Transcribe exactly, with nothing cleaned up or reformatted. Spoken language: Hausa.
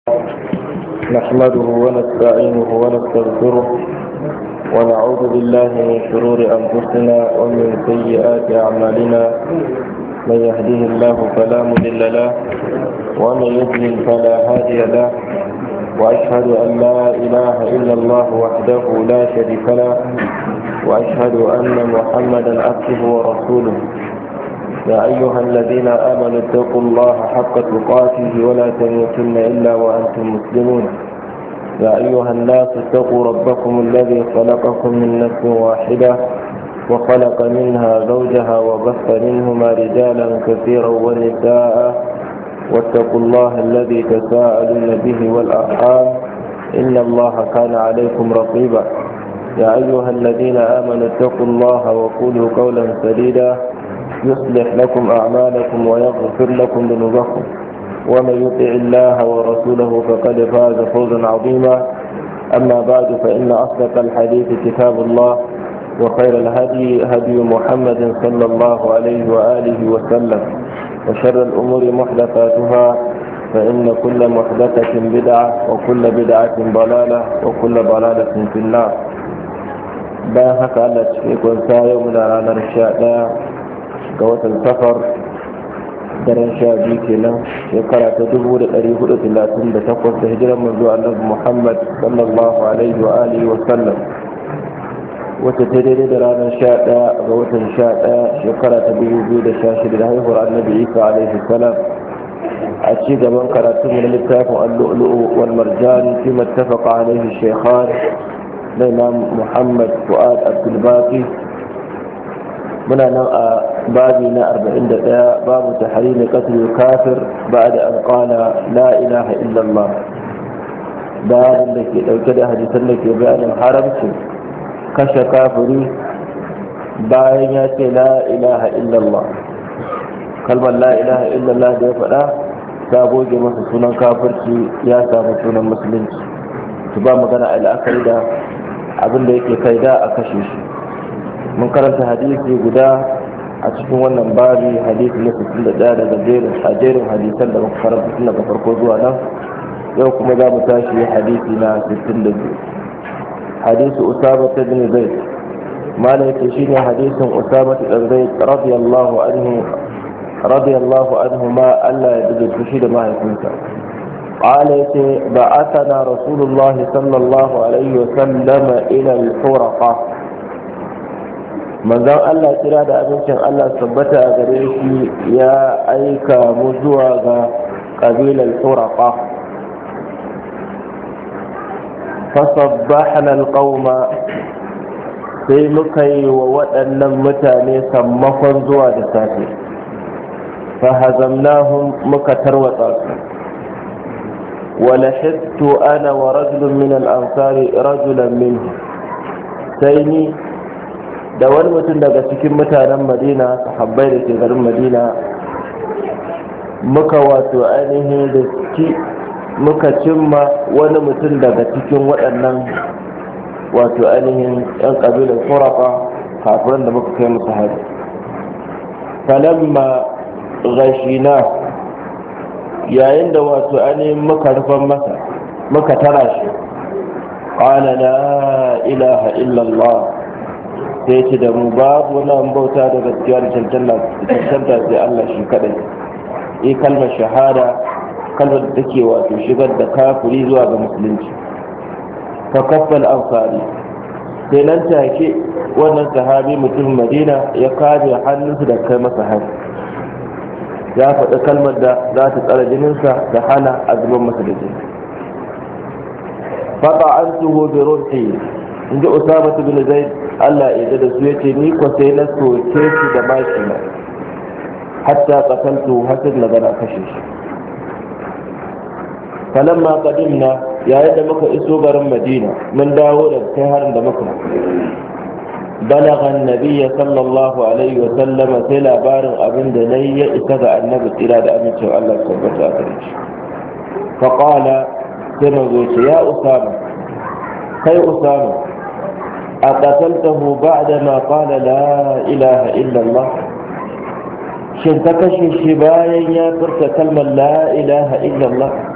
نحمده ونستعينه ونستغفره ونعوذ بالله من شرور أنفسنا ومن سيئات أعمالنا. من يهده الله فلا مضل له ومن يضلل فلا هادي له، وأشهد أن لا إله إلا الله وحده لا شريك له، وأشهد أن محمدا عبده ورسوله. يا أيها الذين آمنوا اتقوا الله حق تقاته ولا تموتن إلا وأنتم مسلمون. يا أيها الناس اتقوا ربكم الذي خلقكم من نفس واحدة وخلق منها زوجها وبث منهما رجالا كثيرا ونساء، واتقوا الله الذي تساءلون به والأرحام إن الله كان عليكم رقيبا. يا أيها الذين آمنوا اتقوا الله وقولوا قولا سديدا يصلح لكم أعمالكم ويغفر لكم ذنوبكم، ومن يطع الله ورسوله فقد فاز فوزا عظيما. أما بعد، فإن أصدق الحديث كتاب الله، وخير الهدي هدي محمد صلى الله عليه وآله وسلم، وشر الأمور محدثاتها، فإن كل محدثة بدعة وكل بدعة ضلالة وكل ضلالة في النار. bayan haka Allah cikin kunsa yau muna ranar sha ɗaya ga watan safar, daren sha biyu kenan, shekara ta dubu da ɗari hudu talatin da takwas da hijiran manzo annabi Muhammad sallallahu alaihi wa alihi wa sallam, wacce ta daidai da ranar sha ɗaya ga watan sha ɗaya shekara ta dubu biyu da sha shida da haihuwar annabi Isa alaihi salam. a ci gaban karatun mu na littafin al-lu'lu'u wal marjan fi mattafaqa alaihi shaykhan na Imam Muhammad Fuad Abdul Baqi. muna nan a babi na arba'in da ɗaya, babu tahrimi qatl kafir ba'da an qala la ilaha illa Allah. babin da ke dauke da hadisan da ke bayanin haramcin kashe kafiri bayan ya ce la ilaha illa Allah. kalmar la ilaha illa Allah da ya faɗa ta goge masa sunan kafirci, ya samu sunan musulunci. su ba magana a la'akari da abin da yake kai da a kashe shi. mun karanta hadisi guda a cikin wannan babi, hadisi na sittin da ɗaya daga jerin a jerin hadisan da muka karanta tun daga farko zuwa nan. yau kuma za mu tashi hadisi na sittin da biyu, hadisi Usama bin Zaid. mala yake shine hadisin Usama bin Zaid radiyallahu anhu radiyallahu anhu ma Allah ya dace shi da mahaifinsa. قال بعثنا رسول الله صلى الله عليه وسلم إلى الحرقة. manzon Allah kira da abincin Allah tabbata a gare shi ya aika mu zuwa ga kabilar Huraqa. fasabbahna alqauma, sai muka yi wa waɗannan mutane sammakon zuwa da safe. fahazamnahum, muka tarwatsa su. ولحقت أنا ورجل من الأنصار رجلا منهم. سيني da wani mutum daga cikin mutanen Madina, sahabbai da ke garin Madina, muka wato ainihin da ci muka cimma wani mutum daga cikin waɗannan wato ainihin yan ƙabilar Huraqa, kafiran da muka kai musu hari. falamma ghashina, yayin da wato ainihin muka rufan masa, muka tara shi, qala la ilaha illallah, sai ce da mu babu wani bauta da gaskiya da cancanta sai Allah shi kadai. yi kalmar shahada, kalmar da take wato shigar da kafiri zuwa ga musulunci. fa kaffal ansari, sai nan take wannan sahabi mutum Madina ya kaje hannunsa da kai masa hari. ya faɗi kalmar da za ta tsara jininsa da hana a zuban masa da jini. faɗa an tuho bi ruhi, in ji Usama bin Zaid Allah ya da su, yace ni ko sai na soke shi da bashi na, hatta qataltu, hatta na gana kashe shi. falamma qadimna, yayin da muka iso garin Madina, mun dawo da kai harin da muka بلغ النبي صلى الله عليه وسلم sai labarin abin da nayi ya isa ga annabi tsira da amincin Allah tabbata a gare shi. fa qala, sai mazo ce ya Usama, kai Usama, aqataltahu ba'da ma qala la ilaha illa Allah, shin ka kashe shi bayan ya furta kalmar la ilaha illa Allah?